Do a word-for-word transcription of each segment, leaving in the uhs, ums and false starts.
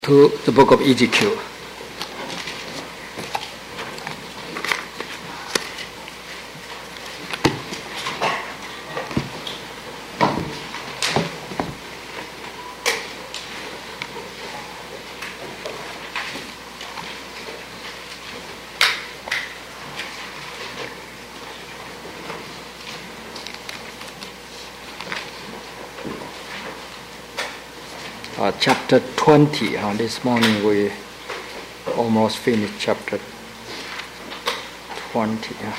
to the book of Ezekiel. Uh, chapter twenty. Uh, this morning we almost finished chapter twenty. Uh,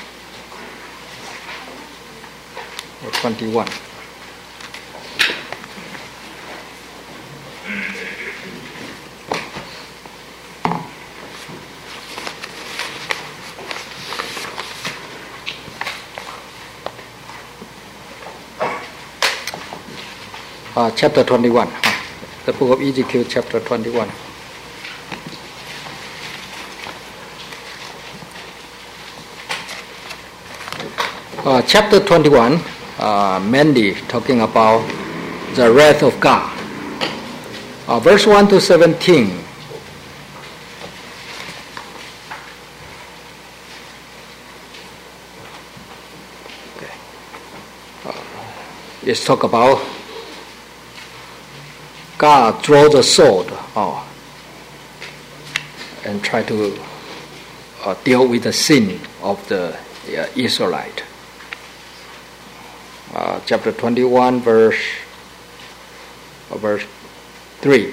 or twenty-one. Uh, chapter twenty-one. Uh, The book of Ezekiel, chapter twenty-one. Uh, chapter twenty-one, uh, mainly talking about the wrath of God. Uh, verse one to seventeen. Okay. Uh, let's talk about God draw the sword oh, and try to uh, deal with the sin of the uh, Israelite. Uh, chapter twenty-one, verse uh, verse three.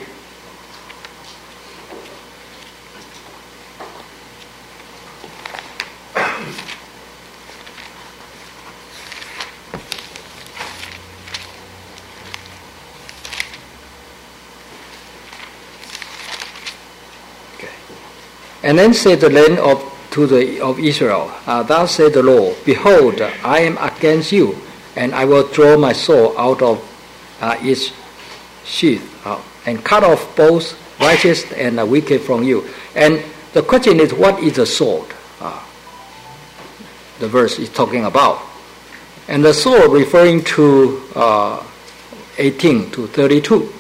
And then said the land of to the of Israel, uh, Thus said the Lord, Behold, I am against you, and I will draw my sword out of uh, its sheath, uh, and cut off both righteous and the wicked from you. And the question is, what is a sword? Uh, the verse is talking about. And the sword referring to uh, eighteen to thirty-two.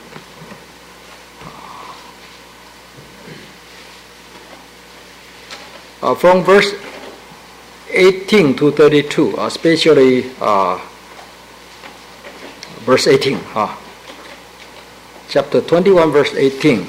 Uh, from verse eighteen to thirty-two, especially uh, verse eighteen, uh, chapter twenty-one, verse eighteen.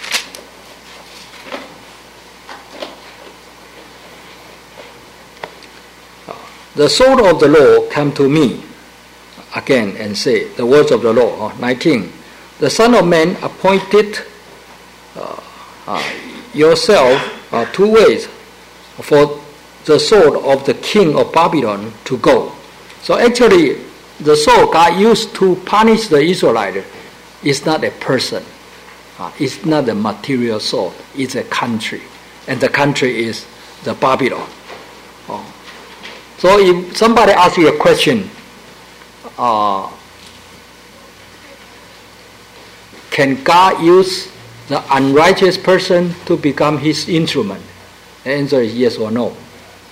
Uh, the sword of the Lord came to me again and say, the words of the Lord. Uh, nineteen. The Son of Man appointed uh, uh, yourself uh, two ways for the sword of the king of Babylon to go. So actually, the sword God used to punish the Israelites is not a person. Uh, it's not a material sword. It's a country. And the country is the Babylon. Oh. So if somebody asks you a question, uh, can God use the unrighteous person to become his instrument? The answer is yes or no.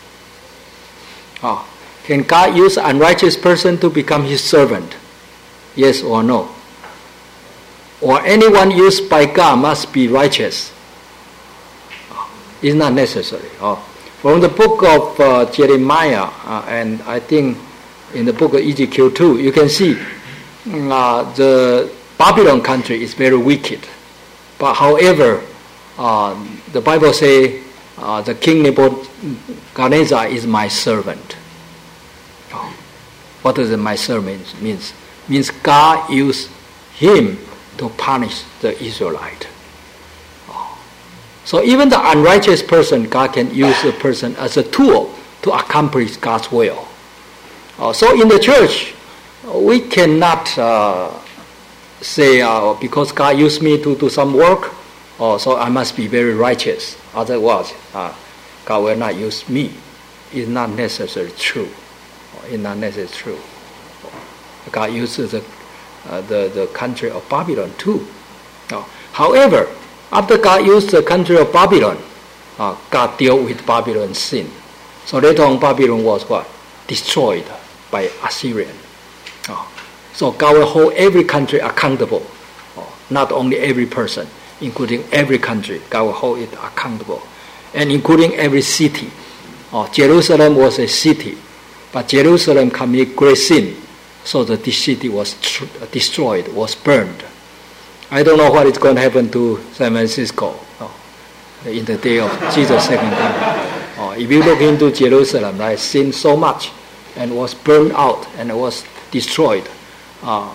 Oh. Can God use an unrighteous person to become his servant? Yes or no? Or anyone used by God must be righteous? Oh. It's not necessary. Oh. From the book of uh, Jeremiah, uh, and I think in the book of Ezekiel too, you can see uh, the Babylon country is very wicked. But however, uh, the Bible says, Uh, the king Nebuchadnezzar is my servant. Oh. What does my servant means? Means God used him to punish the Israelite. Oh. So even the unrighteous person, God can use the person as a tool to accomplish God's will. Oh. So in the church, we cannot uh, say uh, because God used me to do some work, oh, so I must be very righteous. Otherwise, uh, God will not use me. It's not necessarily true. It's not necessarily true. God uses the, uh, the, the country of Babylon too. Uh, however, after God used the country of Babylon, uh, God dealt with Babylon's sin. So later on, Babylon was what? Destroyed by Assyrian. Uh, so God will hold every country accountable, uh, not only every person. including every country. God will hold it accountable. And including every city. Oh, Jerusalem was a city, but Jerusalem committed great sin, so that this city was tr- destroyed, was burned. I don't know what is going to happen to San Francisco oh, in the day of Jesus' second coming. Oh, if you look into Jerusalem, right, sinned so much and was burned out and was destroyed. Uh,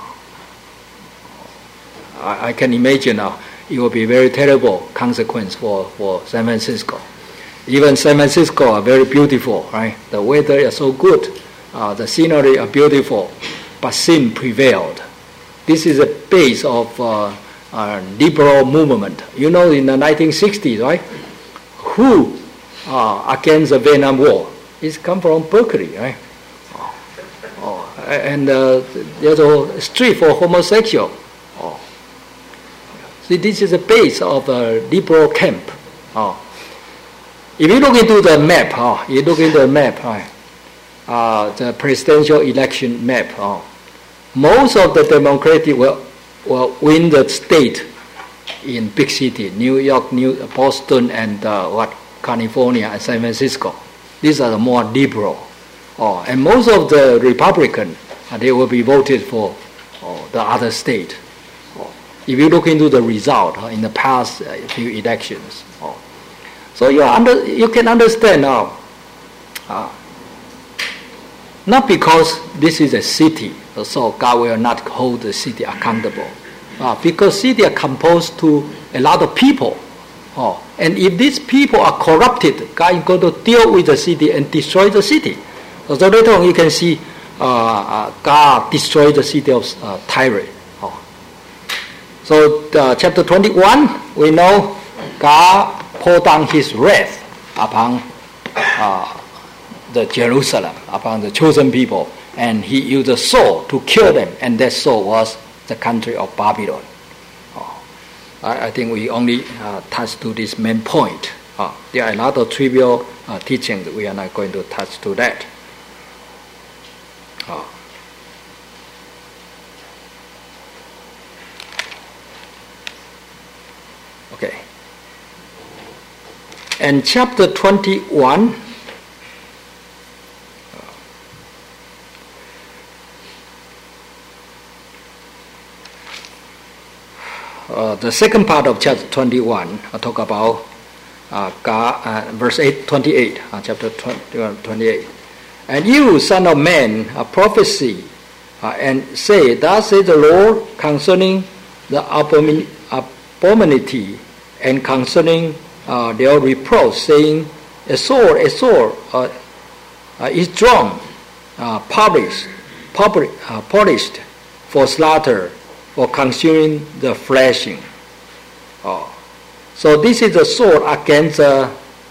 I, I can imagine now it will be a very terrible consequence for, for San Francisco. Even San Francisco are very beautiful, right? The weather is so good, uh, the scenery are beautiful, but sin prevailed. This is a base of uh, uh, liberal movement. You know, in the nineteen sixties, right? Who uh, against the Vietnam War? It's come from Berkeley, right? Oh, oh, and uh, there's a street for homosexual. Oh. See, this is a base of a liberal camp. Oh. If you look into the map, oh, you look into the map, right? Uh, the presidential election map, oh, most of the Democratic will, will win the state in big city, New York, New Boston, and uh, what California and San Francisco. These are the more liberal. Oh, and most of the Republican, uh, they will be voted for oh, the other state. Oh. If you look into the result uh, in the past uh, few elections. Oh. So you under you can understand now. Uh, not because this is a city, so God will not hold the city accountable. Uh, because city are composed to a lot of people. Oh, and if these people are corrupted, God is going to deal with the city and destroy the city. So later on you can see uh, uh, God destroyed the city of uh, Tyre. Oh. So uh, chapter twenty-one, we know God poured down his wrath upon uh, the Jerusalem, upon the chosen people, and he used a sword to kill them, and that sword was the country of Babylon. Oh, I, I think we only uh, touch to this main point. Uh, there are a lot of trivial uh, teachings. We are not going to touch to that. Oh. Okay. And chapter twenty-one, uh, the second part of chapter twenty-one, I talk about uh, God, uh, verse eight, twenty-eight, uh, chapter twenty-one, twenty-eight. And you, son of man, uh, prophesy uh, and say, thus says the Lord concerning the abomin- abominity and concerning Uh, their reproach, saying, a sword, a sword uh, uh, is drawn, uh, polished, public, uh, polished for slaughter, for consuming the fleshing. Oh. So this is a sword against uh,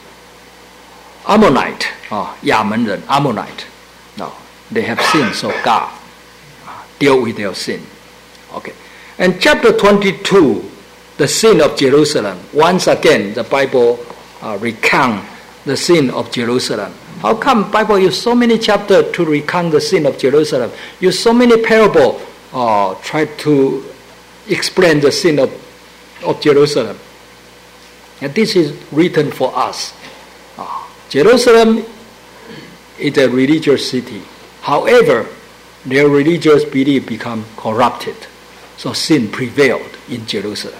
Ammonite, oh, 亚门人, Ammonite. No, they have sinned, so God uh, deal with their sin. Okay, and chapter twenty-two. The sin of Jerusalem. Once again, the Bible uh, recount the sin of Jerusalem. How come Bible use so many chapters to recount the sin of Jerusalem? Use so many parables uh, try to explain the sin of, of Jerusalem. And this is written for us. Uh, Jerusalem is a religious city. However, their religious belief become corrupted. So sin prevailed in Jerusalem.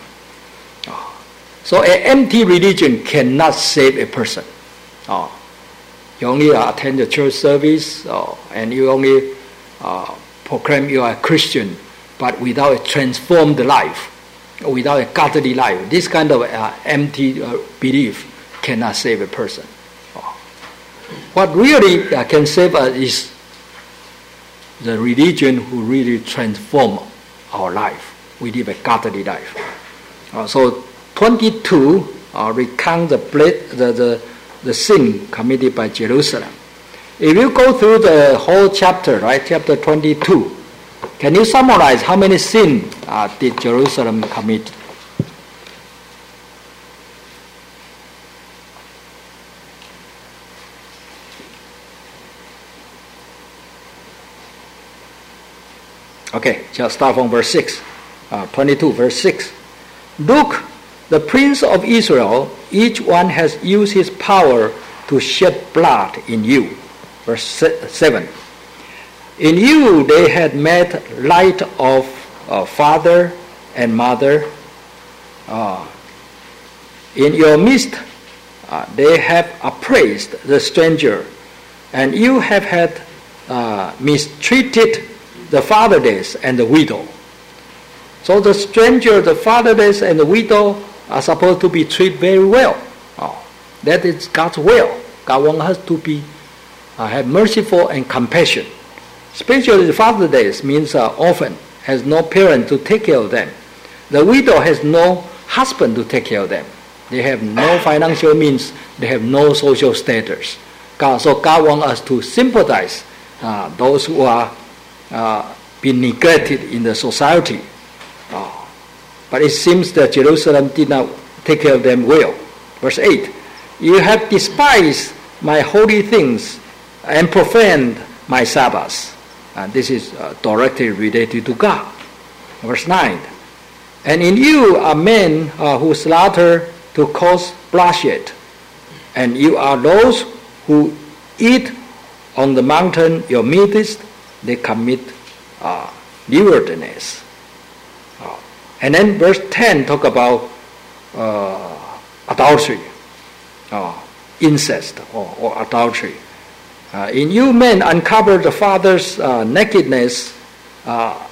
So an empty religion cannot save a person. Oh, you only uh, attend the church service, oh, and you only uh, proclaim you are a Christian, but without a transformed life, without a godly life, this kind of uh, empty uh, belief cannot save a person. Oh. What really uh, can save us is the religion who really transform our life. We live a godly life. Uh, so twenty-two uh, recount the, the, the, the sin committed by Jerusalem. If you go through the whole chapter, right, chapter twenty-two, can you summarize how many sins uh, did Jerusalem commit? Okay, just start from verse six. Uh, twenty-two, verse six. Look, the prince of Israel, each one has used his power to shed blood in you. Verse seven. In you they had made light of uh, father and mother. Uh, in your midst uh, they have appraised the stranger, and you have had uh, mistreated the fatherless and the widow. So the stranger, the fatherless, and the widow are supposed to be treated very well. Oh, that is God's will. God wants us to be uh, have merciful and compassion. Especially the fatherless means uh, orphan, has no parent to take care of them. The widow has no husband to take care of them. They have no financial means. They have no social status. God, so God wants us to sympathize uh, those who are uh, being neglected in the society. Oh. But it seems that Jerusalem did not take care of them well. Verse eight. You have despised my holy things and profaned my Sabbaths. And this is uh, directly related to God. Verse nine. And in you are men uh, who slaughter to cause bloodshed, and you are those who eat on the mountain your midst, they commit uh, lewdness. Uh, and then verse ten talk about uh, adultery, uh, incest or, or adultery. Uh, in you men uncover the father's uh, nakedness. Uh,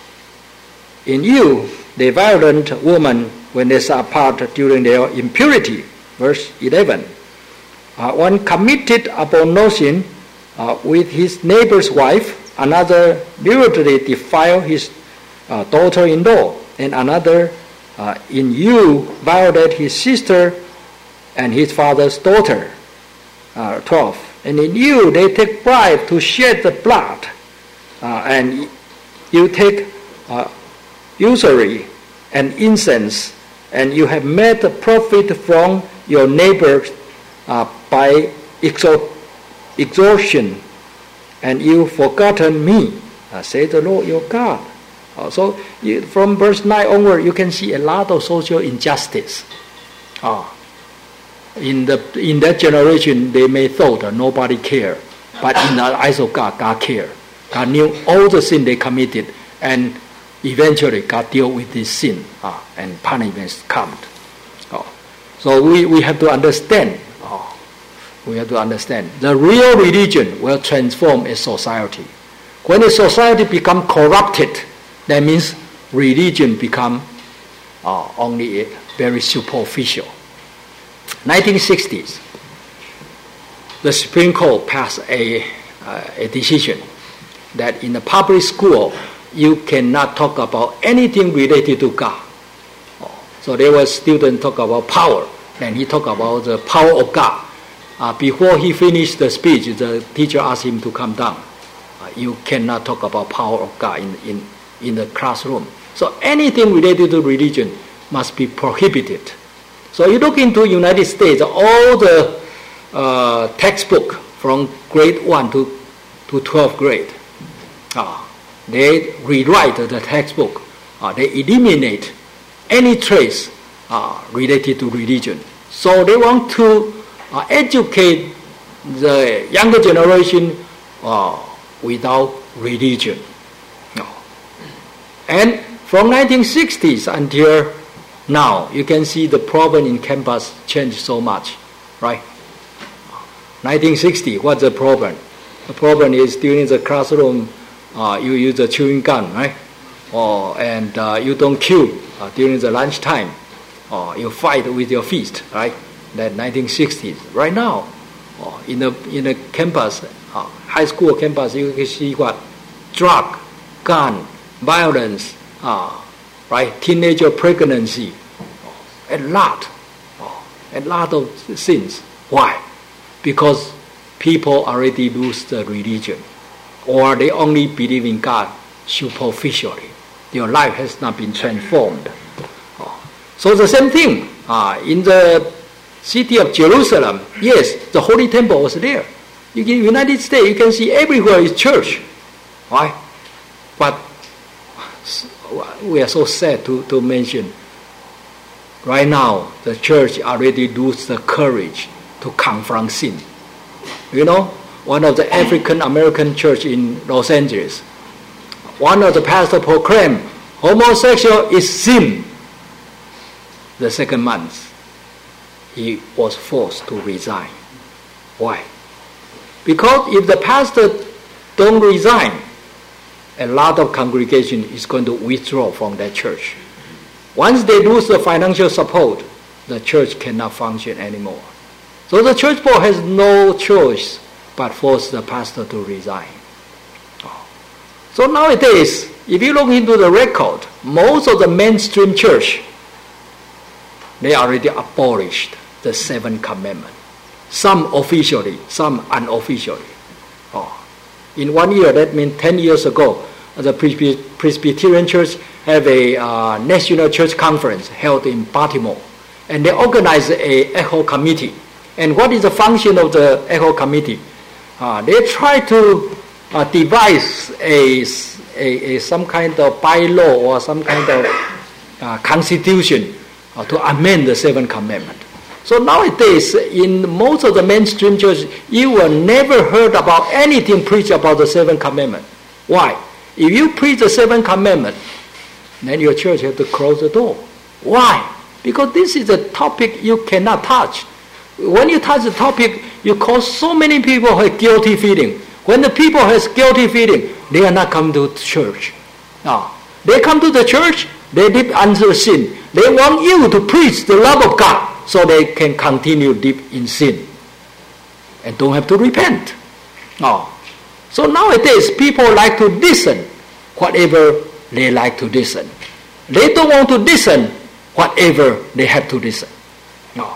in you the violent woman when they sat apart during their impurity. Verse eleven. Uh, one committed upon no sin uh, with his neighbor's wife, another lewdly defiled his uh, daughter-in-law, and another uh, in you violated his sister and his father's daughter. Uh, twelve. And in you they take bribe to shed the blood, uh, and you take uh, usury and incense, and you have made a profit from your neighbors uh, by exor- extortion, and you've forgotten me, uh, says the Lord your God. Uh, so you, from verse nine onward, you can see a lot of social injustice. Uh, in the in that generation, they may thought that nobody cared, but in the eyes of God, God cared. God knew all the sin they committed, and eventually God dealt with this sin, uh, and punishments come. Uh, so we, we have to understand, uh, we have to understand, the real religion will transform a society. When a society becomes corrupted, that means religion become uh, only a very superficial. nineteen sixties, the Supreme Court passed a, uh, a decision that in the public school, you cannot talk about anything related to God. So there was student talk about power, and he talked about the power of God. Uh, before he finished the speech, the teacher asked him to come down. Uh, you cannot talk about power of God in, in, in the classroom. So anything related to religion must be prohibited. So you look into United States, all the uh, textbook from grade one to, to twelfth grade, uh, they rewrite the textbook. Uh, they eliminate any trace uh, related to religion. So they want to uh, educate the younger generation uh, without religion. No. And from nineteen sixties until now, you can see the problem in campus changed so much, right? nineteen sixty, what's the problem? The problem is during the classroom, uh, you use a chewing gum, right? Or, and uh, you don't chew uh, during the lunchtime. Or you fight with your fist, right? That nineteen sixties. Right now, uh, in the in the campus, uh, high school campus, you can see what? Drug, gun, violence, uh, right? Teenager pregnancy, a lot, a lot of sins. Why? Because people already lose the religion, or they only believe in God superficially. Your life has not been transformed. So the same thing uh, in the city of Jerusalem. Yes, the Holy Temple was there. In the United States, you can see everywhere is church. Why? But we are so sad to, to mention Right now, the church already loses the courage to confront sin. You know, one of the African American church in Los Angeles, one of the pastors proclaimed homosexual is sin. The second month, he was forced to resign. Why? Because if the pastor don't resign, a lot of congregation is going to withdraw from that church. Once they lose the financial support, the church cannot function anymore. So the church board has no choice but force the pastor to resign. So nowadays, if you look into the record, most of the mainstream church, they already abolished the seventh commandment. Some officially, some unofficially. Oh. In one year, that means ten years ago, the Presbyterian Church have a uh, national church conference held in Baltimore, and they organized a echo committee. And what is the function of the echo committee? Uh, they try to uh, devise a, a, a some kind of bylaw or some kind of uh, constitution uh, to amend the seventh commandment. So nowadays, in most of the mainstream churches, you will never heard about anything preached about the seventh commandment. Why? If you preach the seventh commandment, then your church have to close the door. Why? Because this is a topic you cannot touch. When you touch the topic, you cause so many people have guilty feeling. When the people has guilty feeling, they are not coming to church. Now, they come to the church, they live under sin. They want you to preach the love of God so they can continue live in sin and don't have to repent. Now, so nowadays, people like to listen whatever they like to listen. They don't want to listen whatever they have to listen. No.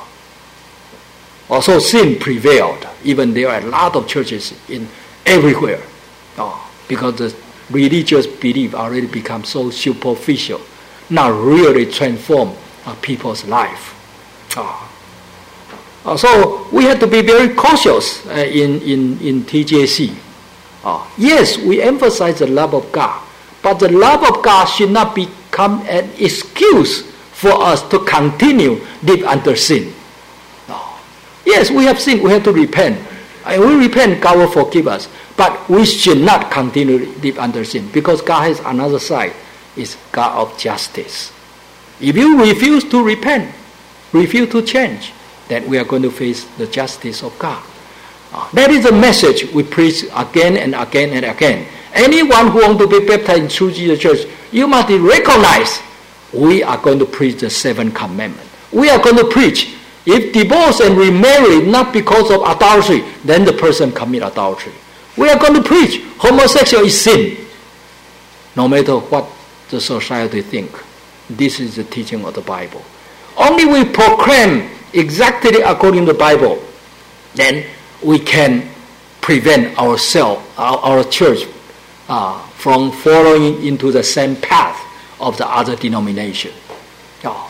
Also, sin prevailed. Even there are a lot of churches in everywhere. No. Because the religious belief already become so superficial, not really transform uh, people's life. Oh. Uh, so we have to be very cautious uh, in, in, in T J C. Uh, yes, we emphasize the love of God, but the love of God should not become an excuse for us to continue live under sin. No. Yes, we have sinned, we have to repent. And we repent, God will forgive us. But we should not continue live under sin, because God has another side, is God of justice. If you refuse to repent, refuse to change, then we are going to face the justice of God. Uh, that is the message we preach again and again and again. Anyone who wants to be baptized in true Jesus Church, you must recognize we are going to preach the seventh commandment. We are going to preach, if divorce and remarry not because of adultery, then the person commit adultery. We are going to preach homosexual is sin. No matter what the society think, this is the teaching of the Bible. Only we proclaim exactly according to the Bible, then we can prevent ourselves, our, our church, uh, from following into the same path of the other denomination. Oh.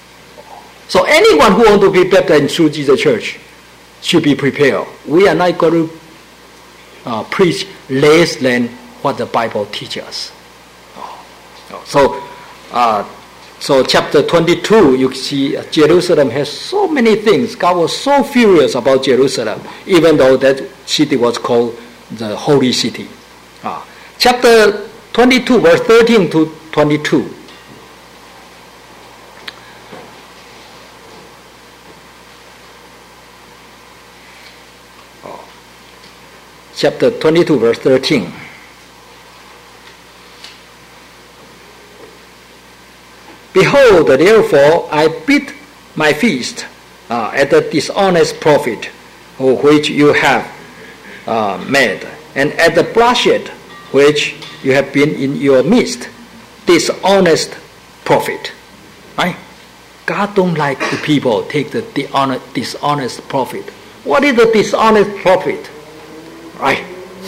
So anyone who wants to be baptized in true Jesus Church should be prepared. We are not going to uh, preach less than what the Bible teaches us. Oh. Oh. So, uh, So chapter twenty-two, you see uh, Jerusalem has so many things. God was so furious about Jerusalem, even though that city was called the Holy City. Uh, chapter twenty-two, verse thirteen to twenty-two. Oh. Chapter twenty-two, verse thirteen. Behold, therefore, I beat my fist uh, at the dishonest prophet which you have uh, made, and at the bloodshed which you have been in your midst, dishonest prophet. Right? God don't like the people take the dishonest, dishonest prophet. What is the dishonest prophet? Right?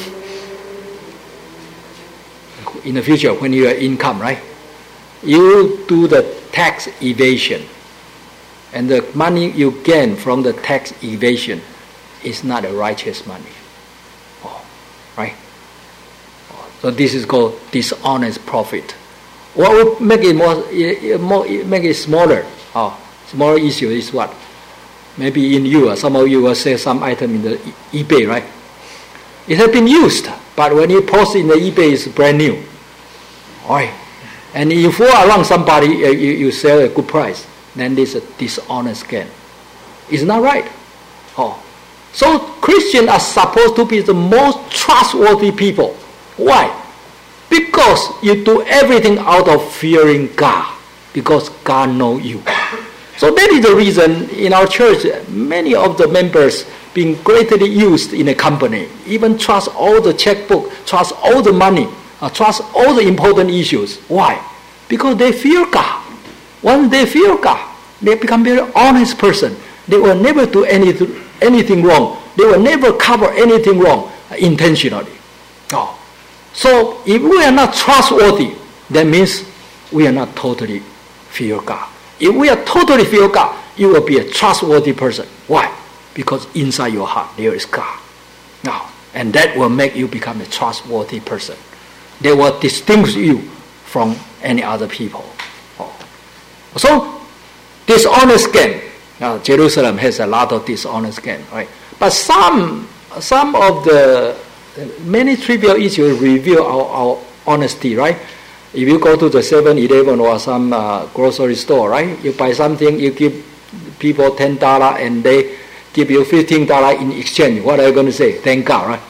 In the future, when you have income, right? You do the tax evasion, and the money you gain from the tax evasion is not a righteous money. Oh, right? So this is called dishonest profit. What would make it more, more make it smaller? Oh, Small issue is what? Maybe in you, some of you will sell some item in the e- eBay, right? It has been used, but when you post in the eBay, it's brand new. Right? And if you are around somebody, uh, you, you sell a good price, then this is a dishonest gain. It's not right. Oh. So Christians are supposed to be the most trustworthy people. Why? Because you do everything out of fearing God, because God knows you. So that is the reason in our church, many of the members being greatly used in a company, even trust all the checkbook, trust all the money, uh, trust all the important issues. Why? Because they fear God. Once they fear God, they become very honest person. They will never do anything, anything wrong. They will never cover anything wrong uh, intentionally. Oh. So if we are not trustworthy, that means we are not totally fear God. If we are totally fear God, you will be a trustworthy person. Why? Because inside your heart there is God. Now, and that will make you become a trustworthy person. They will distinguish you from any other people. Oh. So, dishonest gain. Now, Jerusalem has a lot of dishonest gain, right? But some, some of the many trivial issues reveal our, our honesty, right? If you go to the seven eleven or some uh, grocery store, right? You buy something, you give people ten dollars and they give you fifteen dollars in exchange. What are you going to say? Thank God, right?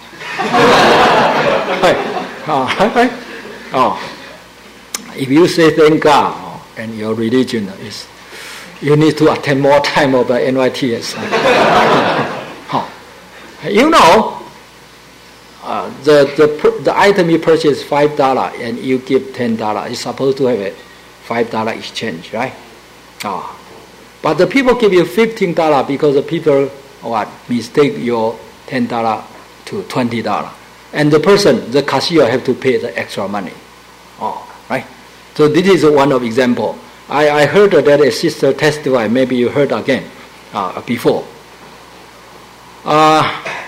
right? Oh, right? Oh. If you say thank God, oh, and your religion is, you need to attend more time of the N Y T S. oh. You know, Uh, the, the the item you purchase five dollars and you give ten dollars, it's supposed to have a five dollars exchange, right? Oh. But the people give you fifteen dollars because the people what mistake your ten dollars to twenty dollars. And the person, the cashier, have to pay the extra money. Oh, right? So this is one of example. I, I heard that a sister testified, maybe you heard again uh, before. Uh,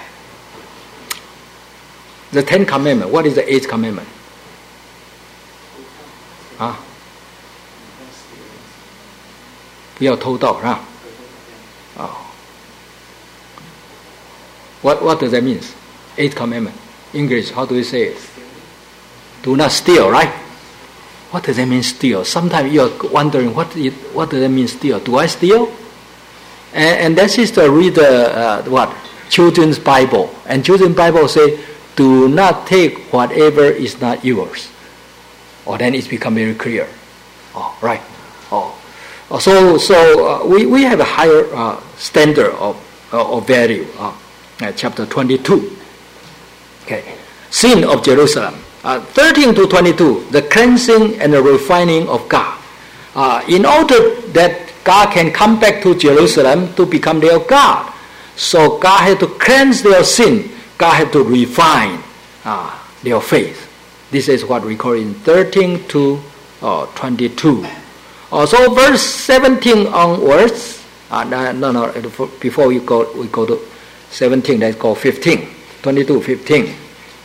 The Ten Commandments. What is the eighth commandment? Ah, 不要偷盗, huh? Oh. What what does that mean? Eighth commandment. English, how do you say it? Do not steal, right? What does that mean, steal? Sometimes you are wondering, what it, what does that mean, steal? Do I steal? And, and that sister read the uh, what? Children's Bible. And children's Bible say, do not take whatever is not yours. Oh, then it's become very clear. Oh, right. Oh, oh so so uh, we we have a higher uh, standard of uh, of value. Uh, uh, chapter twenty-two. Okay, sin of Jerusalem. Uh, thirteen to twenty-two. The cleansing and the refining of God. Uh, in order that God can come back to Jerusalem to become their God, so God had to cleanse their sin. God had to refine uh, their faith. This is what we call in thirteen to twenty-two. Uh, so verse seventeen onwards. Uh, no, no. Before we go, we go to seventeen. Let's go fifteen. twenty-two, fifteen.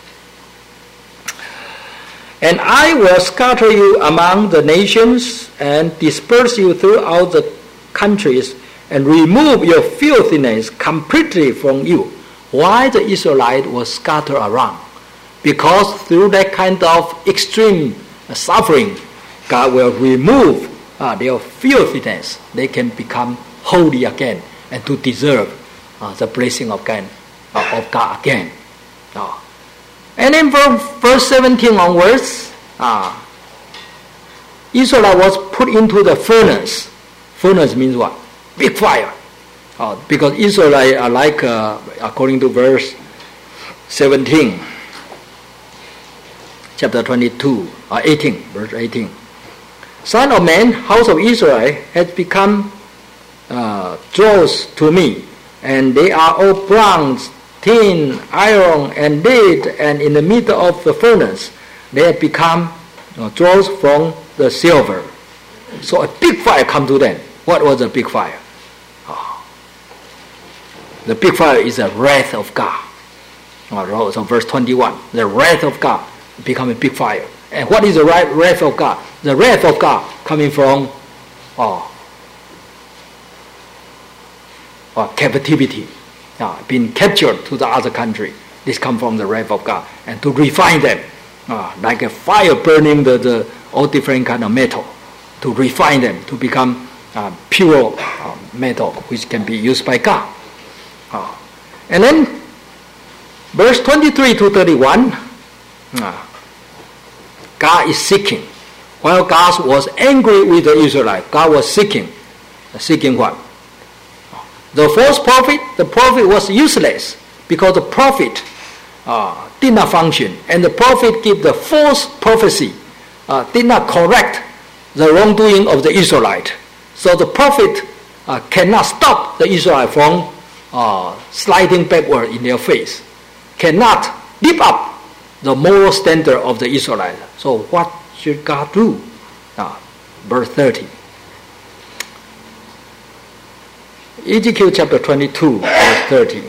And I will scatter you among the nations and disperse you throughout the countries and remove your filthiness completely from you. Why the Israelites were scattered around? Because through that kind of extreme suffering, God will remove uh, their filthiness. They can become holy again and to deserve uh, the blessing of God, uh, of God again. Uh, and then from verse seventeen onwards, uh, Israel was put into the furnace. Furnace means what? Big fire. Uh, because Israelites are like, uh, according to verse seventeen, chapter twenty-two, uh, eighteen, verse eighteen. Son of man, house of Israel has become uh, dross to me, and they are all bronze, tin, iron, and lead, and in the middle of the furnace, they have become uh, dross from the silver. So a big fire come to them. What was a big fire? The big fire is the wrath of God. Oh, so verse twenty-one, the wrath of God become a big fire. And what is the wrath of God? The wrath of God coming from oh, or captivity, uh, been captured to the other country. This comes from the wrath of God. And to refine them, uh, like a fire burning the, the all different kind of metal, to refine them to become uh, pure uh, metal, which can be used by God. Uh, and then, verse twenty-three to thirty-one, uh, God is seeking. While God was angry with the Israelites, God was seeking. Seeking what? The false prophet, the prophet was useless because the prophet uh, did not function, and the prophet gave the false prophecy, uh, did not correct the wrongdoing of the Israelite. So the prophet uh, cannot stop the Israelite from uh, sliding backward in their face, cannot lift up the moral standard of the Israelite. So what should God do? Uh, verse thirty. Ezekiel chapter twenty-two, verse thirty.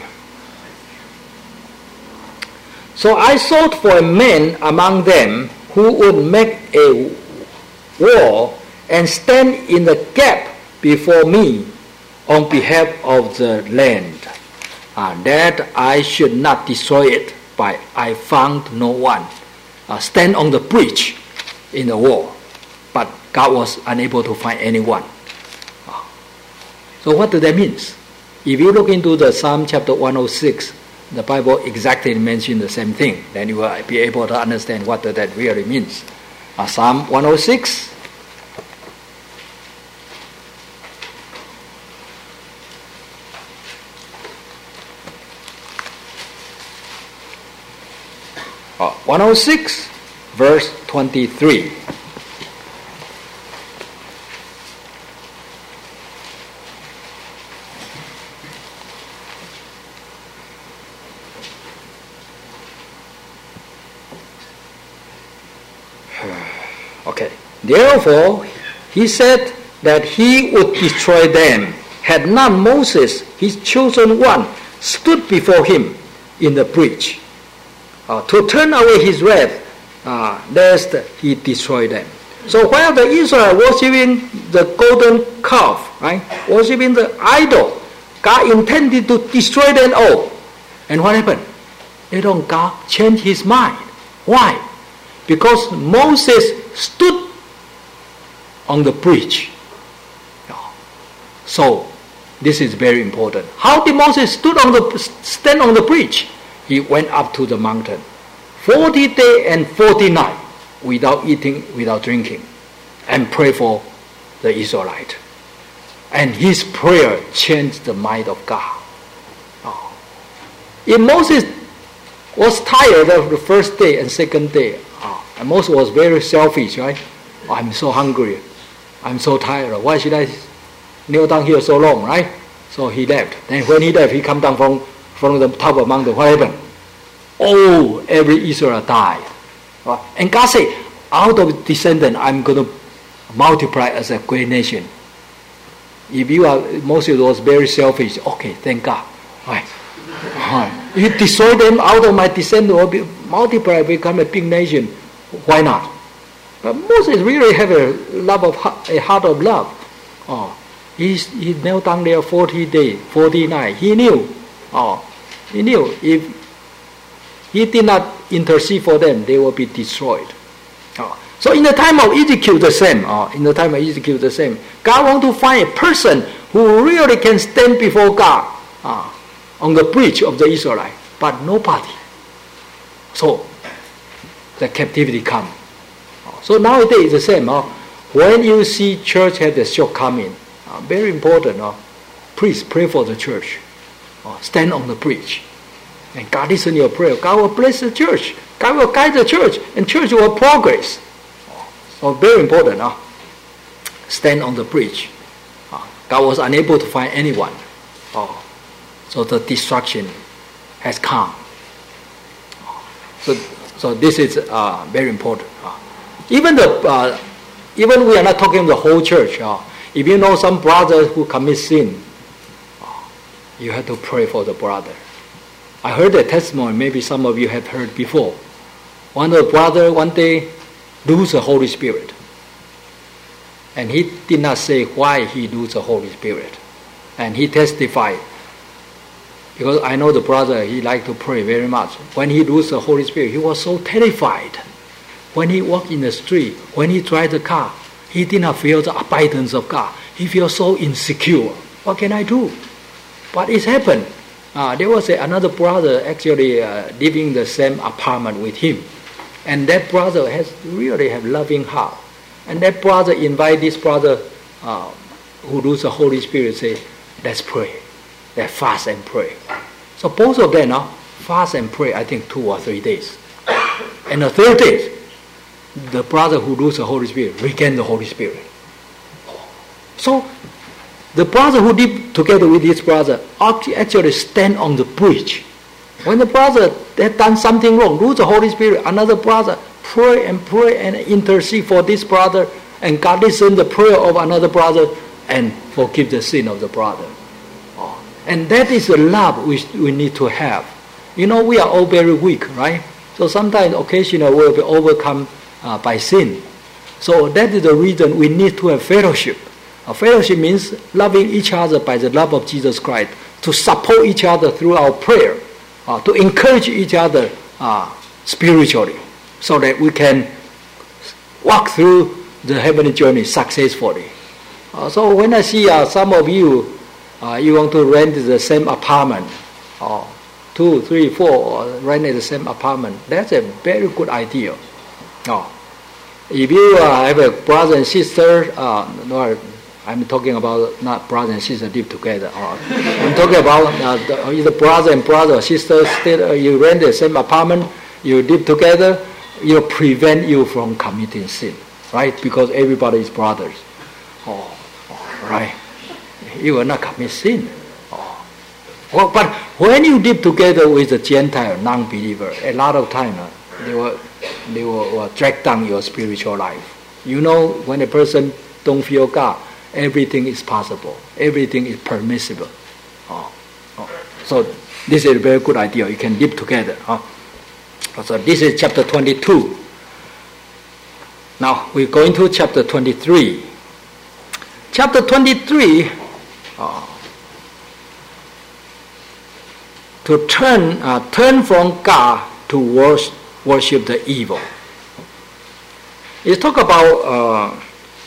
So I sought for a man among them who would make a wall and stand in the gap before me on behalf of the land, uh, that I should not destroy it, but I found no one. Uh, stand on the breach in the wall, but God was unable to find anyone. Uh, so what does that mean? If you look into the Psalm chapter one oh six, the Bible exactly mentions the same thing. Then you will be able to understand what that really means. Uh, Psalm one oh six. Uh, one oh six, verse twenty-three. Okay. Therefore, he said that he would destroy them, had not Moses, his chosen one, stood before him in the breach, uh, to turn away his wrath, uh, lest he destroy them. So while the Israel worshiping the golden calf, right, worshiping the idol, God intended to destroy them all. And what happened? Later on, God changed his mind. Why? Because Moses stood on the breach. So this is very important. How did Moses stood on the stand on the breach? He went up to the mountain, forty days and forty nights, without eating, without drinking, and pray for the Israelite. And his prayer changed the mind of God. Oh. If Moses was tired of the first day and second day, oh, and Moses was very selfish, right? Oh, I'm so hungry. I'm so tired. Why should I kneel down here so long, right? So he left. Then when he left, he come down from, from the top of the mountain. What happened? Oh, every Israel died. Oh, and God said, out of descendant, I'm going to multiply as a great nation. If you are, Moses was very selfish. Okay, thank God. Right. Right. You destroy them, out of my descendant will be multiply, become a big nation. Why not? But Moses really had a love of a heart of love. Oh, he he knelt down there forty days, forty nights. He knew. Oh, he knew if he did not intercede for them, they will be destroyed. Oh. So in the time of Ezekiel, the same. Oh, in the time of Ezekiel, the same. God wants to find a person who really can stand before God uh, on the breach of the Israelite, but nobody. So the captivity comes. Oh, so nowadays it's the same. Oh, when you see church have the shortcoming, uh, very important. Oh, please pray for the church. Oh, stand on the breach, and God listen to your prayer. God will bless the church. God will guide the church, and church will progress. So very important. Uh, stand on the breach. Uh, God was unable to find anyone. Uh, so the destruction has come. Uh, so, so this is uh, very important. Uh, even the uh, even we are not talking the whole church. Uh, if you know some brother who commit sin, uh, you have to pray for the brother. I heard a testimony. Maybe some of you have heard before. One of the brother one day lose the Holy Spirit. And he did not say why he lose the Holy Spirit. And he testified, Because I know the brother, he liked to pray very much. When he lose the Holy Spirit, he was so terrified. When he walked in the street, when he drive the car, he did not feel the abundance of God. He feels so insecure. What can I do? But it happened. Uh, there was a, another brother actually uh, living in the same apartment with him. And that brother has really have loving heart. And that brother invite this brother uh, who lose the Holy Spirit, say, let's pray. Let's fast and pray. So both of them now fast and pray, I think two or three days. And the third day, the brother who lose the Holy Spirit regain the Holy Spirit. So the brother who lived together with his brother actually stand on the bridge. When the brother had done something wrong, lose the Holy Spirit, another brother pray and pray and intercede for this brother, and God listen the prayer of another brother and forgive the sin of the brother. Oh. And that is the love which we need to have. You know, we are all very weak, right? So sometimes occasionally we'll be overcome uh, by sin. So that is the reason we need to have fellowship. A fellowship means loving each other by the love of Jesus Christ, to support each other through our prayer, uh, to encourage each other uh, spiritually, so that we can walk through the heavenly journey successfully. Uh, so when I see uh, some of you, uh, you want to rent the same apartment, or two, three, four, or rent the same apartment, that's a very good idea. Oh. If you uh, have a brother and sister, uh, no, I'm talking about not brother and sister live together. Uh, I'm talking about uh, the, either brother and brother or sister, still, uh, you rent the same apartment, you live together, you prevent you from committing sin, right? Because everybody is brothers. Oh, oh right. You will not commit sin. Oh. Well, but when you live together with a Gentile non-believer, a lot of time uh, they will they will, will drag down your spiritual life. You know, when a person don't feel God, everything is possible. Everything is permissible. Oh, oh. So this is a very good idea. You can live together. Huh? So this is chapter twenty-two. Now we're going to chapter twenty-three. Chapter twenty-three, uh, to turn uh, turn from God to worship, worship the evil. It talk about uh,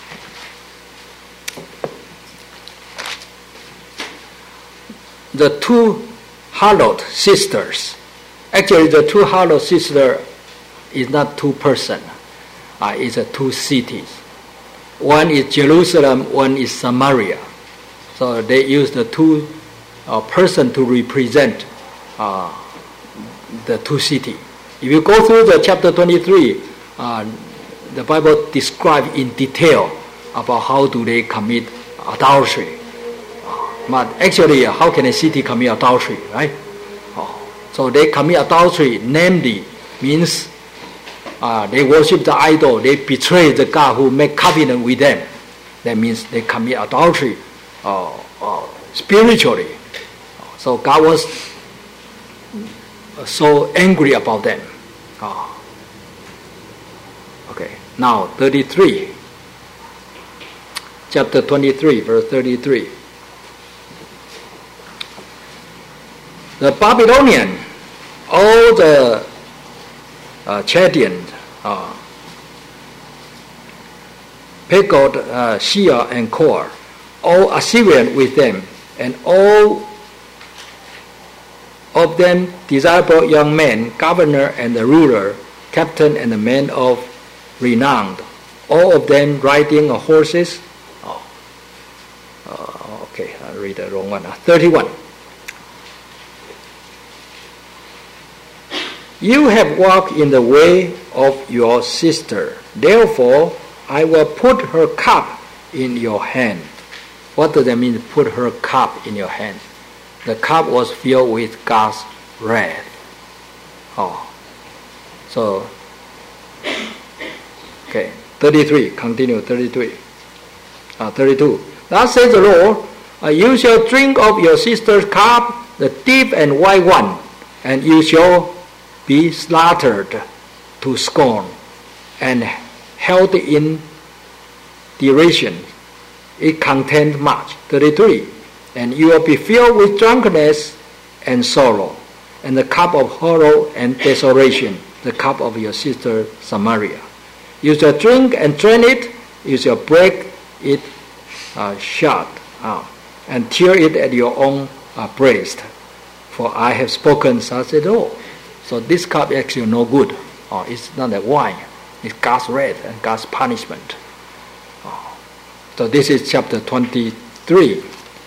the two Harlot sisters. Actually, the two Harlot sisters is not two persons. Uh, it's a two cities. One is Jerusalem, one is Samaria. So they use the two uh, person to represent uh, the two cities. If you go through the chapter twenty-three, uh, the Bible describes in detail about how do they commit adultery. But actually, how can a city commit adultery, right? Oh. So they commit adultery, namely, means uh, they worship the idol, they betray the God who make covenant with them. That means they commit adultery uh, uh, spiritually. So God was so angry about them. Oh. Okay, now thirty-three. Chapter twenty-three, verse thirty-three. The Babylonian, all the uh, Chaldeans, uh, Pekod, uh, Shia, and Kor, all Assyrian with them, and all of them desirable young men, governor and the ruler, captain and the men of renown, all of them riding horses. Oh, uh, okay, I read the wrong one. thirty-one. You have walked in the way of your sister. Therefore, I will put her cup in your hand. What does that mean, put her cup in your hand? The cup was filled with God's wrath. Oh. So, okay, thirty-three, continue, thirty-three. Uh, thirty-two. Thus says the Lord, uh, you shall drink of your sister's cup, the deep and white one, and you shall be slaughtered to scorn and held in derision. It contained much. thirty-three. And you will be filled with drunkenness and sorrow, and the cup of horror and desolation, the cup of your sister Samaria. You shall drink and drain it, you shall break it uh, shut out, and tear it at your own uh, breast. For I have spoken, such as all. So this cup is actually no good. Oh, it's not a wine. It's God's wrath and God's punishment. Oh. So this is chapter twenty-three.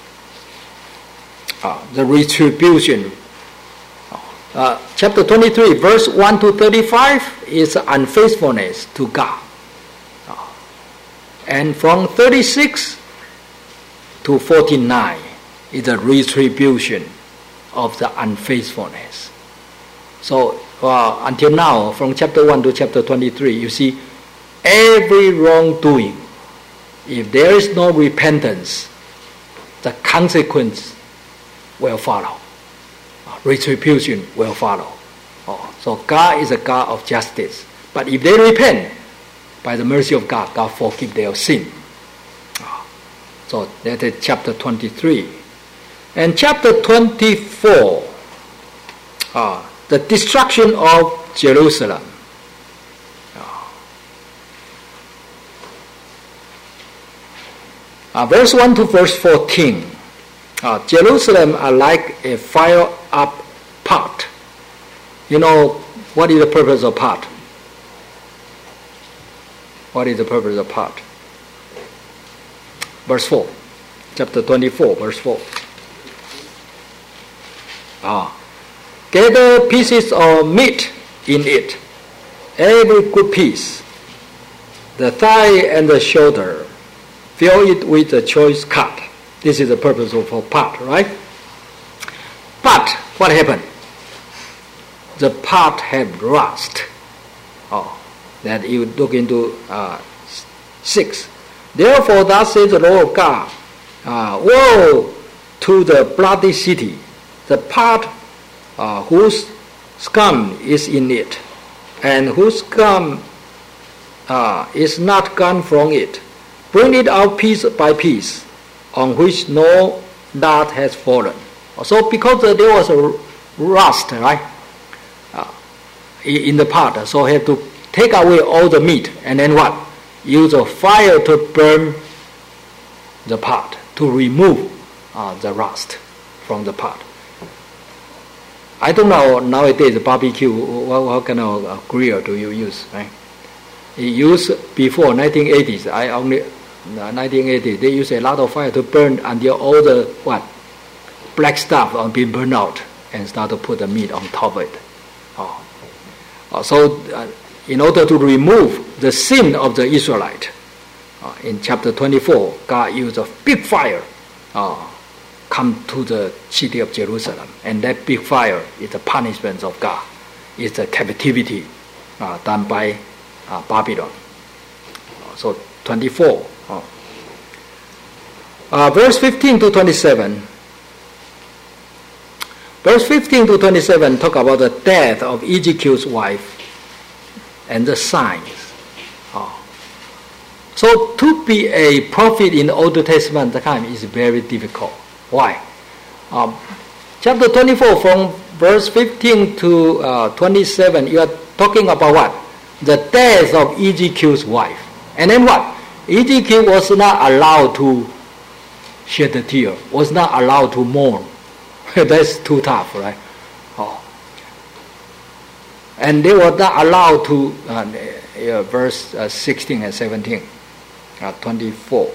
Uh, the retribution. Uh, chapter twenty-three, verse one to thirty-five is unfaithfulness to God. Uh, and from thirty-six to forty-nine is the retribution of the unfaithfulness. So uh, until now, from chapter one to chapter twenty-three, you see every wrongdoing, if there is no repentance, the consequence will follow. Retribution will follow. Oh, so God is a God of justice. But if they repent, by the mercy of God, God forgive their sin. Oh, so that is chapter twenty-three. And chapter twenty-four, uh, the destruction of Jerusalem. Oh. Uh, verse one to verse fourteen. Uh, Jerusalem are like a fire up pot. You know, what is the purpose of pot? What is the purpose of pot? Verse four. Chapter twenty-four, verse four. Ah. Gather pieces of meat in it, every good piece, the thigh and the shoulder, fill it with the choice cut. This is the purpose of a pot, right? But what happened? The pot had rust. Oh, that you look into uh, six. Therefore, thus says the Lord God, uh, woe to the bloody city, the pot uh, whose scum is in it, and whose scum uh, is not gone from it. Bring it out piece by piece, on which no dart has fallen. So because uh, there was a rust, right, uh, in the pot, so have to take away all the meat, and then what? Use a fire to burn the pot, to remove uh, the rust from the pot. I don't know nowadays barbecue, what, what kind of uh, grill do you use, right? You use before nineteen eighties, I only nineteen eighty, they use a lot of fire to burn until all the what black stuff are being burned out, and start to put the meat on top of it. Oh. Uh, so uh, in order to remove the sin of the Israelite, uh, in chapter twenty-four, God used a big fire uh, come to the city of Jerusalem, and that big fire is the punishment of God. It's the captivity uh, done by uh, Babylon. Uh, so twenty-four. Oh. Uh, verse fifteen to twenty-seven. Verse fifteen to twenty-seven talk about the death of Ezekiel's wife and the signs. Oh. So to be a prophet in the Old Testament time is very difficult. Why? Um, chapter twenty-four, from verse fifteen to uh, twenty-seven, you are talking about what? The death of Ezekiel's wife. And then what? Ezekiel was not allowed to shed a tear, was not allowed to mourn. That's too tough, right? Oh. And they were not allowed to, uh, uh, verse uh, sixteen and seventeen, uh, twenty-four.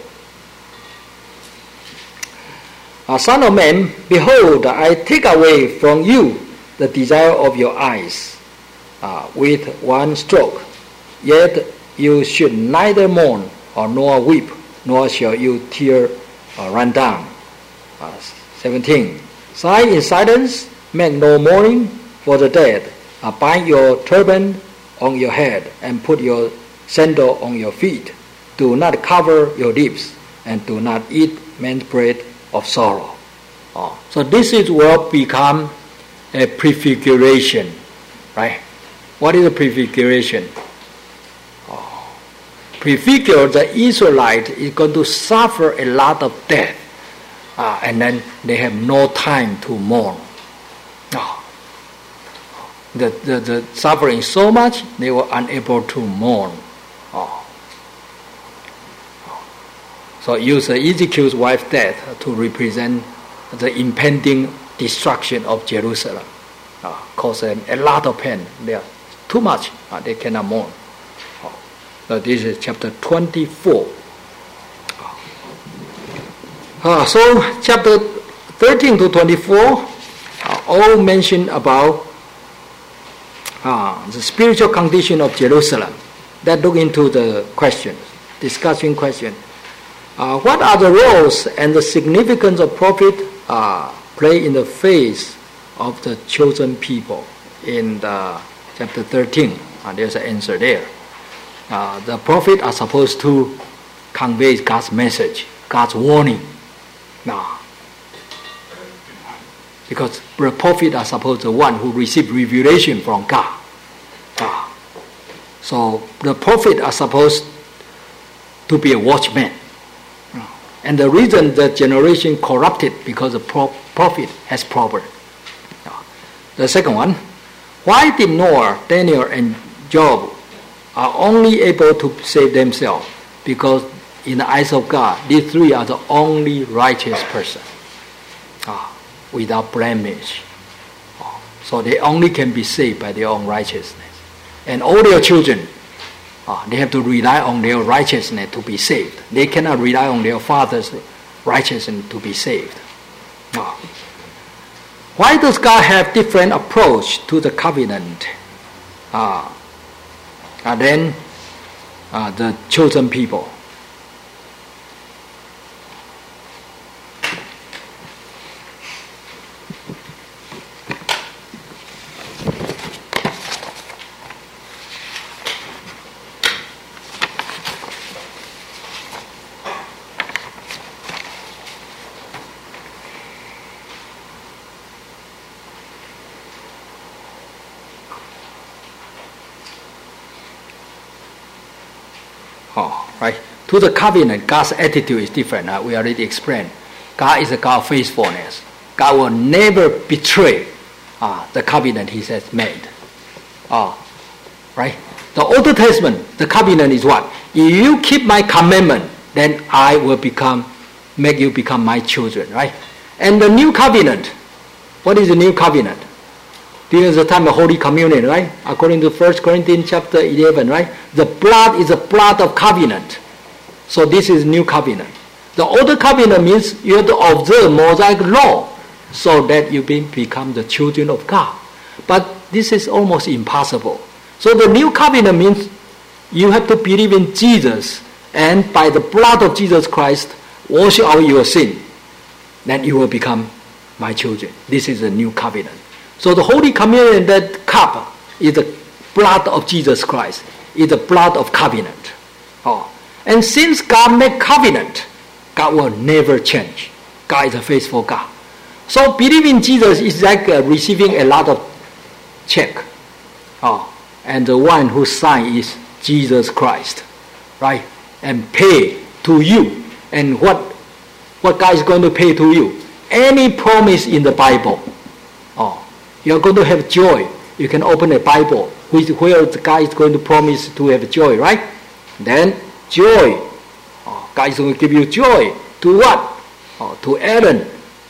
Uh, Son of man, behold, I take away from you the desire of your eyes uh, with one stroke. Yet you should neither mourn or nor weep, nor shall you tear or run down. Uh, seventeen. Sigh in silence, make no mourning for the dead. Uh, bind your turban on your head and put your sandal on your feet. Do not cover your lips and do not eat man's bread of sorrow. Oh. So this is will become a prefiguration, right? What is a prefiguration? Oh. Prefigure the Israelite is going to suffer a lot of death, uh, and then they have no time to mourn. Oh. The, the, the suffering so much, they were unable to mourn. Oh. So use Ezekiel's wife's death to represent the impending destruction of Jerusalem. Uh, cause them a lot of pain. They are too much. Uh, they cannot mourn. Uh, so this is chapter twenty-four. Uh, so chapter thirteen to twenty-four uh, all mention about uh, the spiritual condition of Jerusalem. That look into the question, discussing question. Uh, what are the roles and the significance of prophet uh, play in the face of the chosen people? In the chapter thirteen, uh, there's an answer there. Uh, the prophets are supposed to convey God's message, God's warning. Now, because the prophets are supposed to be the one who receive revelation from God. Uh, so the prophets are supposed to be a watchman. And the reason the generation corrupted because the pro- prophet has problem. The second one, why did Noah, Daniel, and Job are only able to save themselves? Because in the eyes of God, these three are the only righteous person, uh, without blemish. Uh, so they only can be saved by their own righteousness. And all their children, uh, they have to rely on their righteousness to be saved. They cannot rely on their father's righteousness to be saved. Uh, Why does God have different approach to the covenant uh, and then uh, the chosen people? Oh, right. To the covenant, God's attitude is different. Uh, we already explained. God is a God of faithfulness. God will never betray uh, the covenant He has made. Uh, right? The Old Testament, the covenant is what? If you keep my commandment, then I will become, make you become my children. Right? And the new covenant, what is the new covenant? During the time of Holy Communion, right? According to First Corinthians chapter eleven, right? The blood is the blood of covenant. So this is new covenant. The old covenant means you have to observe Mosaic law so that you be, become the children of God. But this is almost impossible. So the new covenant means you have to believe in Jesus, and by the blood of Jesus Christ, wash out your sin. Then you will become my children. This is the new covenant. So the Holy Communion, that cup, is the blood of Jesus Christ, is the blood of covenant. Oh. And since God made covenant, God will never change. God is a faithful God. So believing Jesus is like uh, receiving a lot of check. Oh. And the one who signed is Jesus Christ, right? And pay to you. And what, what God is going to pay to you? Any promise in the Bible. Oh. You're going to have joy. You can open a Bible where the guy is going to promise to have joy, right? Then joy. Oh, God is going to give you joy. To what? Oh, to Aaron.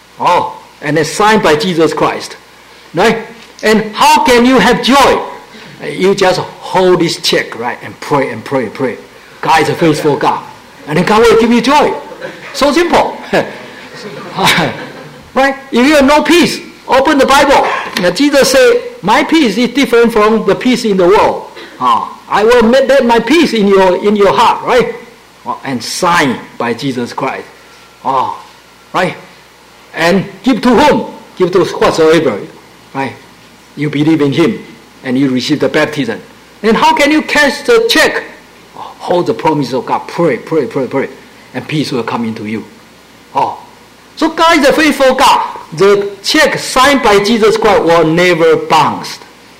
Oh, and then signed by Jesus Christ. Right? And how can you have joy? You just hold this check, right? And pray and pray and pray. God is a faithful God. And then God will give you joy. So simple. Right? If you have no peace, open the Bible. Now, Jesus said, my peace is different from the peace in the world. Oh, I will make that my peace in your in your heart, right? Oh, and signed by Jesus Christ. Oh, right? And give to whom? Give to whatsoever, right? You believe in Him and you receive the baptism. Then how can you cash the check? Oh, hold the promise of God. Pray, pray, pray, pray. And peace will come into you. Oh. So God is a faithful God. The check signed by Jesus Christ will never bounce.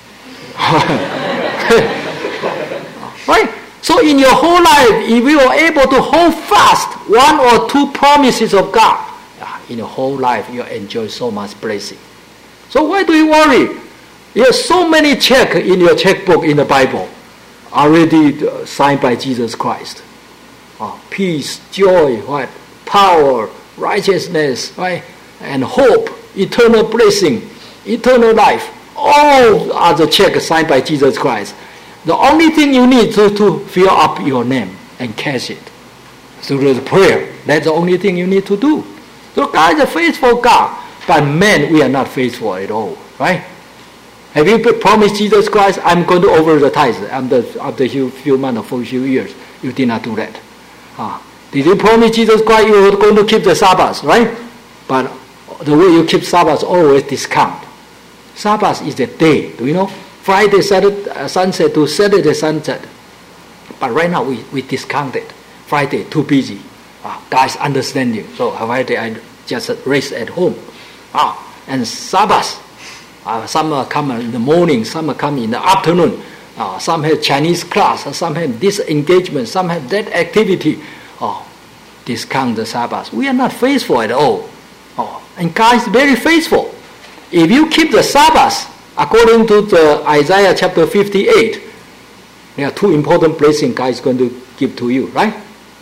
Right? So in your whole life, if you are able to hold fast one or two promises of God, in your whole life you enjoy so much blessing. So why do you worry? You have so many checks in your checkbook in the Bible already uh, signed by Jesus Christ. Oh, peace, joy, what? Power, righteousness, right? And hope, eternal blessing, eternal life. All are the checks signed by Jesus Christ. The only thing you need to, to fill up your name and cash it through the prayer. That's the only thing you need to do. So God is a faithful God, but men, we are not faithful at all, right? Have you promised Jesus Christ, I'm going to over the tithe after, after a few, few months or for a few years? You did not do that. Ah. Did you promise Jesus Christ you were going to keep the Sabbath, right? But the way you keep Sabbath always discount. Sabbath is a day, do you know? Friday Saturday, uh, sunset to Saturday sunset. But right now we, we discount it. Friday, too busy. Ah, guys understanding. So Friday I just rest at home. Ah, and Sabbath, uh, some uh, come in the morning, some come in the afternoon. Uh, some have Chinese class, some have this engagement, some have that activity. Oh, discount the Sabbath. We are not faithful at all. Oh, and God is very faithful. If you keep the Sabbath, according to the Isaiah chapter fifty-eight, there are two important blessings God is going to give to you, right?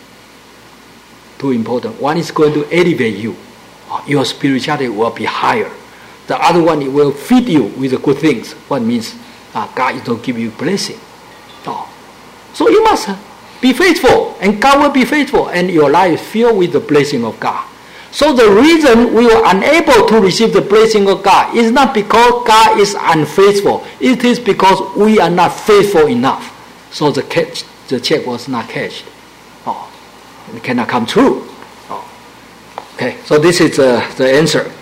Two important. One is going to elevate you. Oh, your spirituality will be higher. The other one, it will feed you with the good things. What means uh, God is going to give you blessing. Oh. So you must be faithful, and God will be faithful, and your life filled with the blessing of God. So the reason we were unable to receive the blessing of God is not because God is unfaithful. It is because we are not faithful enough. So the catch, the check was not cashed. Oh, it cannot come true. Oh. Okay, so this is uh, the answer.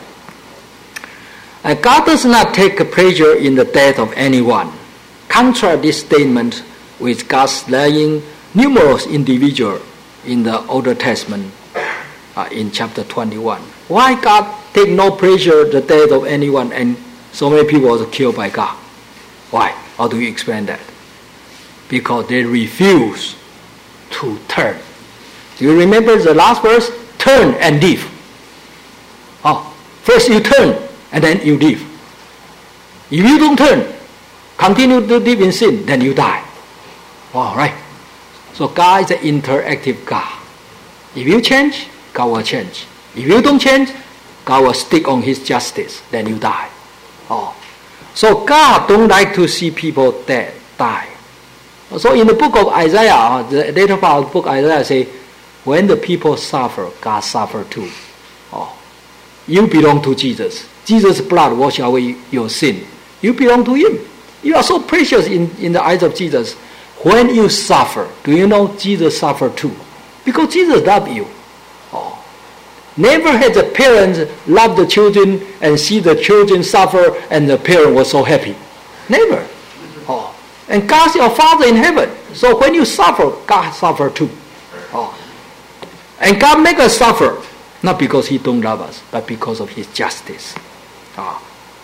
And God does not take pleasure in the death of anyone. Contrast this statement with God slaying numerous individuals in the Old Testament uh, in chapter twenty-one. Why God take no pleasure in the death of anyone and so many people were killed by God? Why? How do you explain that? Because they refuse to turn. Do you remember the last verse? Turn and live. Oh, first you turn and then you live. If you don't turn, continue to live in sin, then you die. All right. So God is an interactive God. If you change, God will change. If you don't change, God will stick on His justice. Then you die. Oh, so God don't like to see people dead die. So in the book of Isaiah, the later part of the book Isaiah say, when the people suffer, God suffer too. Oh, you belong to Jesus. Jesus' blood wash away your sin. You belong to Him. You are so precious in, in the eyes of Jesus. When you suffer, do you know Jesus suffered too? Because Jesus loved you. Oh. Never had the parents love the children and see the children suffer and the parent was so happy. Never. Oh. And God's your Father in heaven. So when you suffer, God suffer too. Oh. And God make us suffer, not because He don't love us, but because of His justice. Oh.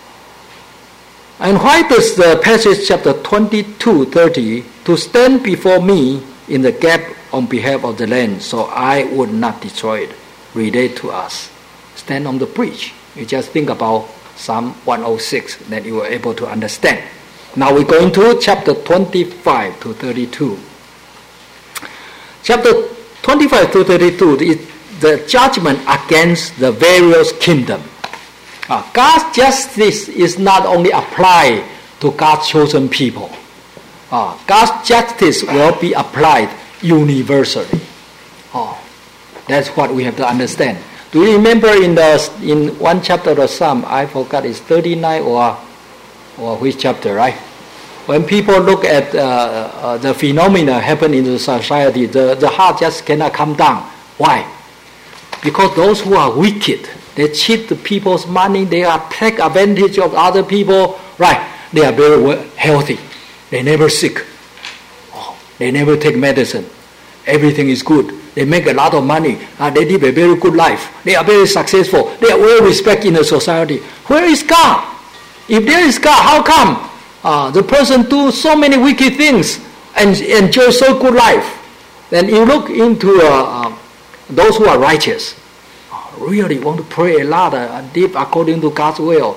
And why does the passage chapter twenty-two thirty to stand before me in the gap on behalf of the land so I would not destroy it relate to us? Stand on the bridge. You just think about Psalm one oh six, that you were able to understand. Now we're going to chapter twenty-five to thirty-two. Chapter twenty-five to thirty-two is the judgment against the various kingdoms. Uh, God's justice is not only applied to God's chosen people. Uh, God's justice will be applied universally. Oh, that's what we have to understand. Do you remember in the in one chapter of Psalm, I forgot it's thirty-nine or or which chapter, right? When people look at uh, uh, the phenomena happening in the society, the, the heart just cannot come down. Why? Because those who are wicked, they cheat the people's money, they are take advantage of other people, right? They are very well, healthy. They never sick. Oh, they never take medicine. Everything is good. They make a lot of money. Uh, they live a very good life. They are very successful. They are well respected in the society. Where is God? If there is God, how come uh, the person do so many wicked things and enjoy so good life? Then you look into uh, uh, those who are righteous. Really want to pray a lot and live according to God's will.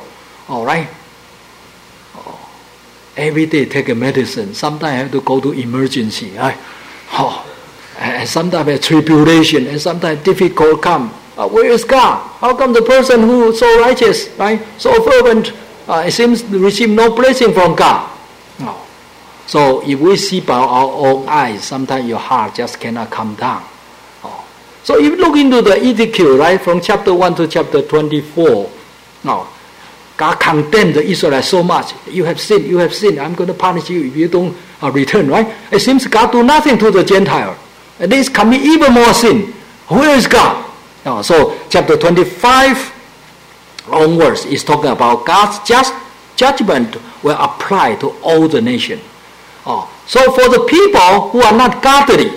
All right. Oh, every day take a medicine. Sometimes have to go to emergency. Right? Oh, and sometimes a tribulation, and sometimes difficult come. Uh, where is God? How come the person who is so righteous, right, so fervent, uh, it seems to receive no blessing from God? No. So if we see by our own eyes, sometimes your heart just cannot come down. Oh. So if you look into the E D Q, right, from chapter one to chapter twenty-four, no, God condemned the Israelites so much. You have sinned, you have sinned. I'm going to punish you if you don't uh, return, right? It seems God do nothing to the Gentile. And they commit even more sin. Where is God? No, so chapter twenty-five onwards is talking about God's just judgment will apply to all the nation. Oh, so for the people who are not godly,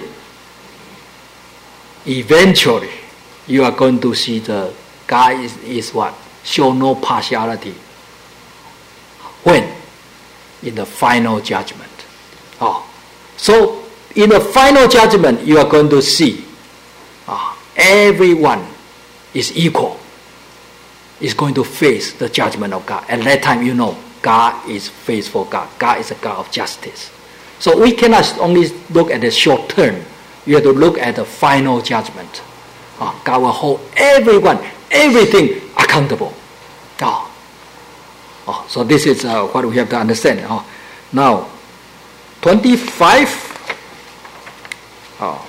eventually you are going to see the God is, is what? Show no partiality. When? In the final judgment. Oh, so in the final judgment you are going to see oh, everyone is equal, is going to face the judgment of God. At that time, you know, God is faithful God. God is a God of justice. So we cannot only look at the short term. You have to look at the final judgment. Oh, God will hold everyone, everything accountable. Oh, oh so this is uh, what we have to understand. Oh, now, twenty-five. Oh.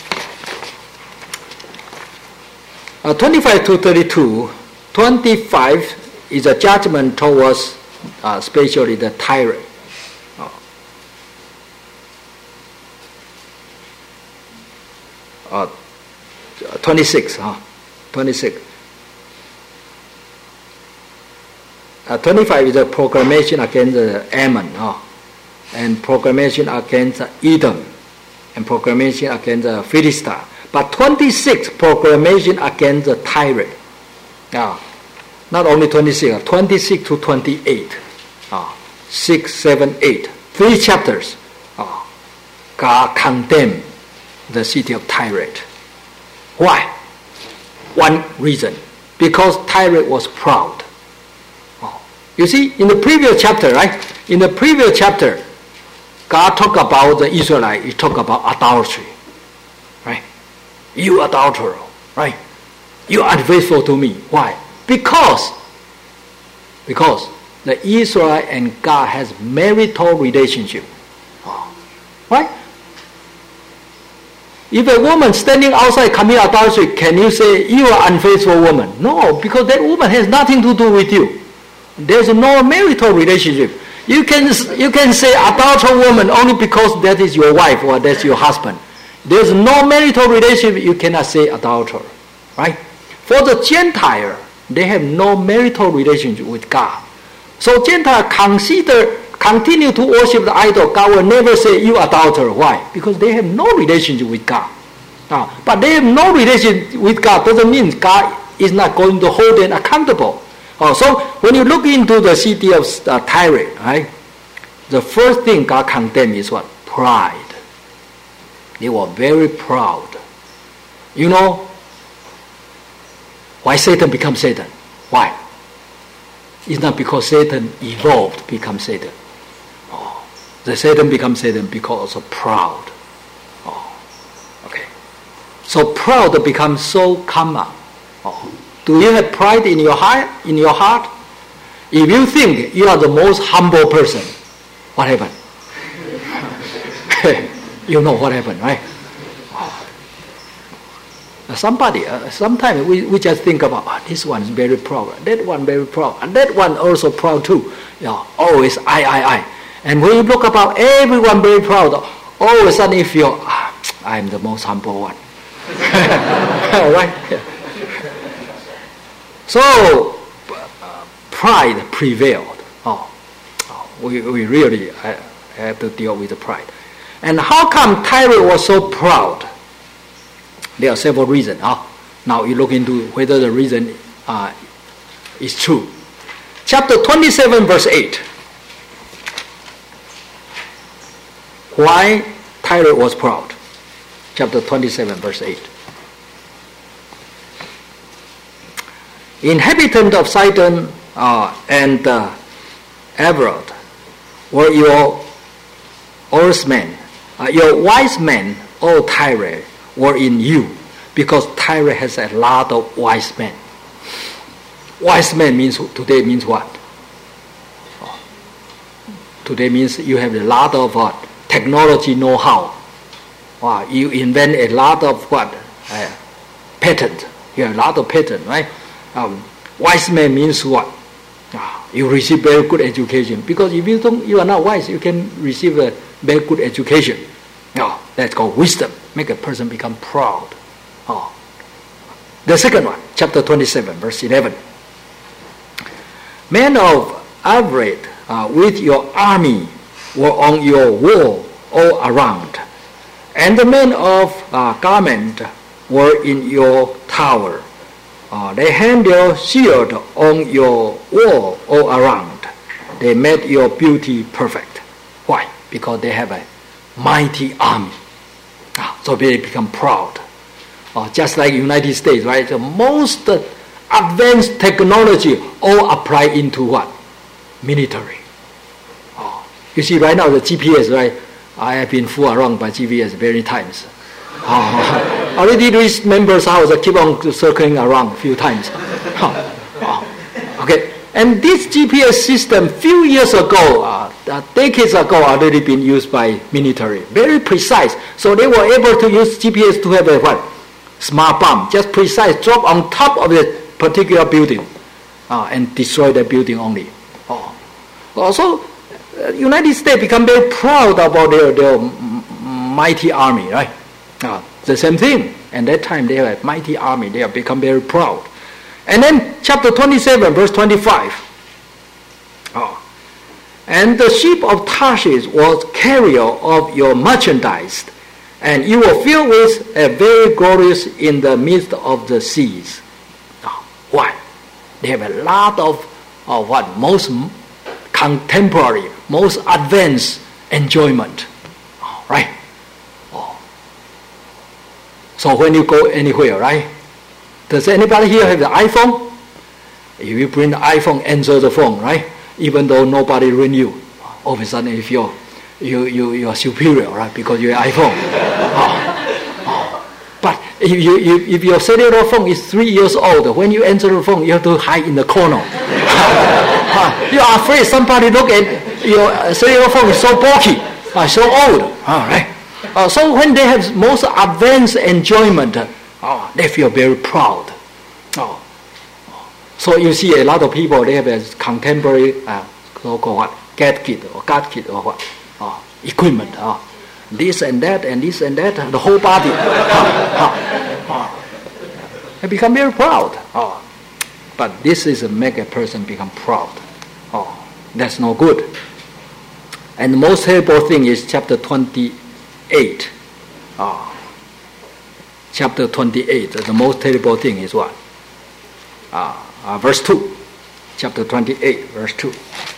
Uh, twenty-five to thirty-two, twenty-five is a judgment towards uh, especially the tyrant. Oh. Uh, twenty-six, huh? twenty-six. Uh, twenty-five is a proclamation against uh, Ammon, huh? And proclamation against uh, Edom, and proclamation against uh, Philistine. But twenty-six, proclamation against the tyrant. Now, not only twenty-six, twenty-six to twenty-eight. Uh, six, seven, eight. Three chapters. Uh, God condemned the city of Tyre. Why? One reason. Because Tyre was proud. Uh, you see, in the previous chapter, right? In the previous chapter, God talked about the Israelites. He talked about adultery. Right? You adulterer, right? You are unfaithful to me. Why? Because, because the Israel and God has marital relationship. Oh, right? If a woman standing outside commit adultery, can you say you are unfaithful woman? No, because that woman has nothing to do with you. There's no marital relationship. You can you can say adulterer woman only because that is your wife or that's your husband. There's no marital relationship, you cannot say adulterer. Right? For the Gentile, they have no marital relationship with God. So Gentile consider, continue to worship the idol. God will never say you adulterer. Why? Because they have no relationship with God. Uh, but they have no relationship with God doesn't mean God is not going to hold them accountable. Uh, so when you look into the city of uh, Tyre, right, the first thing God condemned is what? Pride. They were very proud. You know why Satan becomes Satan? Why? It's not because Satan evolved to become Satan. Oh, the Satan becomes Satan because of proud. Oh, okay. So proud becomes so common. Oh, do you have pride in your heart? In your heart, if you think you are the most humble person, what happened? You know what happened, right? Somebody, uh, sometimes we, we just think about, oh, this one is very proud, that one very proud, and that one also proud too. You know, always I, I, I. And when you look about everyone very proud, all of a sudden you feel, ah, I'm the most humble one. Right? So, uh, pride prevailed. Oh, oh we, we really uh, have to deal with the pride. And how come Tyre was so proud? There are several reasons. Huh? Now you look into whether the reason uh, is true. Chapter twenty-seven, verse eight. Why Tyre was proud? Chapter twenty-seven, verse eight. Inhabitant of Sidon uh, and uh, Everett were your oarsmen. Uh, your wise men, O Tyre, were in you, because Tyre has a lot of wise men. Wise men means today means what? Oh. Today means you have a lot of what? Technology know-how. Wow, you invent a lot of what? Uh, patent. You have a lot of patent, right? Um, wise man means what? Ah, you receive very good education. Because if you don't, you are not wise, you can receive a very good education. Oh, that's called wisdom. Make a person become proud. Oh. The second one, chapter twenty-seven, verse eleven. Men of Everett, uh, with your army, were on your wall all around, and the men of uh, Garment were in your tower. Uh, they hang their shield on your wall all around. They made your beauty perfect. Why? Because they have a mighty army. Ah, so they become proud. Uh, just like United States, right? The most uh, advanced technology all apply into what? Military. Oh. You see right now the G P S, right? I have been fooled around by G P S many times. Oh. Already reached members' house, I keep on circling around a few times. Oh. Oh. Okay. And this G P S system, few years ago, uh, decades ago, already been used by military. Very precise. So they were able to use G P S to have a what? Smart bomb, just precise, drop on top of the particular building uh, and destroy the building only. Oh. Also, uh, United States become very proud about their, their m- mighty army, right? Uh, the same thing. And that time they have a mighty army. They have become very proud. And then chapter twenty-seven, verse twenty-five. Oh. And the ship of Tarshish was carrier of your merchandise, and you were filled with a very glorious in the midst of the seas. Oh. Why? They have a lot of, of what? Most contemporary, most advanced enjoyment. Oh, right? Oh. So when you go anywhere, right? Does anybody here have the iPhone? If you bring the iPhone, answer the phone, right? Even though nobody ring you, all of a sudden if you're you you you are superior, right? Because you're iPhone. Oh, oh. But if you if, if your cellular phone is three years old, when you answer the phone, you have to hide in the corner. You are afraid somebody look at your cellular phone is so bulky, uh, so old. All right. Uh, so when they have most advanced enjoyment. Oh, they feel very proud. Oh. So you see a lot of people, they have a contemporary uh, so-called what? Gadget or gadget or what? Oh, equipment. Oh. This and that and this and that, the whole body. Oh, oh, oh. They become very proud. Oh. But this is a make a person become proud. Oh, that's no good. And the most terrible thing is chapter twenty-eight. Oh. Chapter twenty-eight, the most terrible thing is what? Uh, uh, verse two. Chapter twenty-eight, verse two.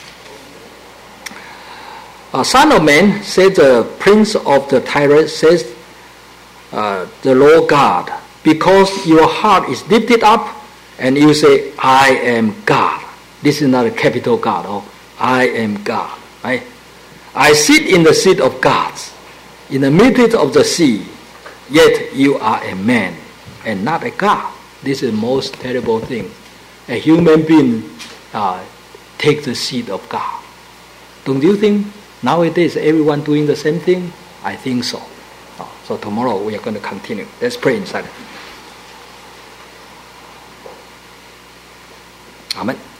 Uh, Son of man, said the prince of the tyrant, says uh, the Lord God, because your heart is lifted up, and you say, I am God. This is not a capital God. Oh, I am God. Right? I sit in the seat of gods, in the midst of the sea. Yet you are a man and not a God. This is the most terrible thing. A human being uh, takes the seat of God. Don't you think nowadays everyone doing the same thing? I think so. Oh, so tomorrow we are going to continue. Let's pray inside. Amen.